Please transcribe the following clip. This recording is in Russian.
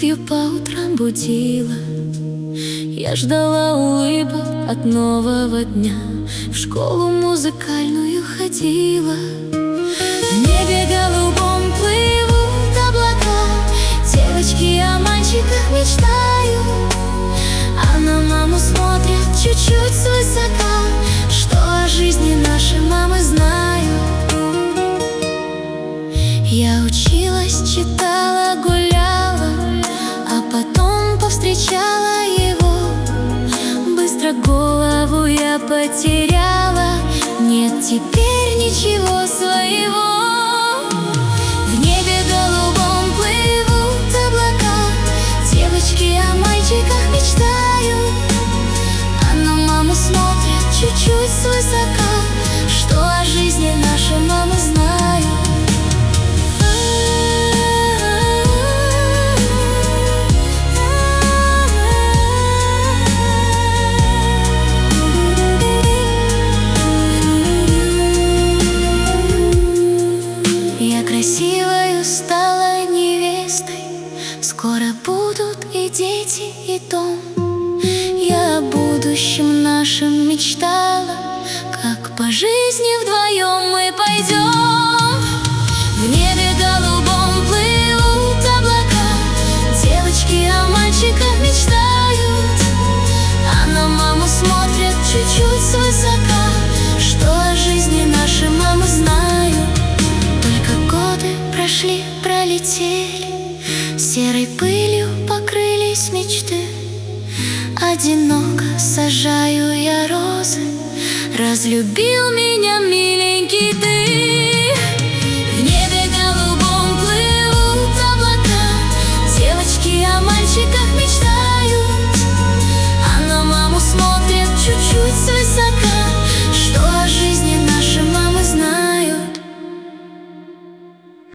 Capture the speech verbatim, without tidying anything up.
любовью по утрам будила. Я ждала улыбок от нового дня, в школу музыкальную ходила. В небе голубом плывут облака, девочки о мальчиках мечтают, а на маму смотрят чуть-чуть свысока. Что о жизни наши мамы знают? Я училась, читала, гуляла, а потом повстречала его. Быстро голову я потеряла, нет теперь ничего своего. В небе голубом плывут облака, девочки о мальчиках мечтают, а на маму смотрят чуть-чуть свысока. Что о жизни наши мамы знают? Красивою стала невестой, скоро будут и дети, и дом. Я о будущем нашем мечтала, как по жизни вдвоем мы пойдем. В небе голубом плывут облака, девочки о мальчиках мечтают, а на маму смотрят чуть-чуть свысока. Что о жизни наши мамы знают? Прошли, пролетели, серой пылью покрылись мечты. Одиноко сажаю я розы, разлюбил меня миленький ты. В небе голубом плывут облака, девочки о мальчиках мечтают, а на маму смотрят чуть-чуть свысока.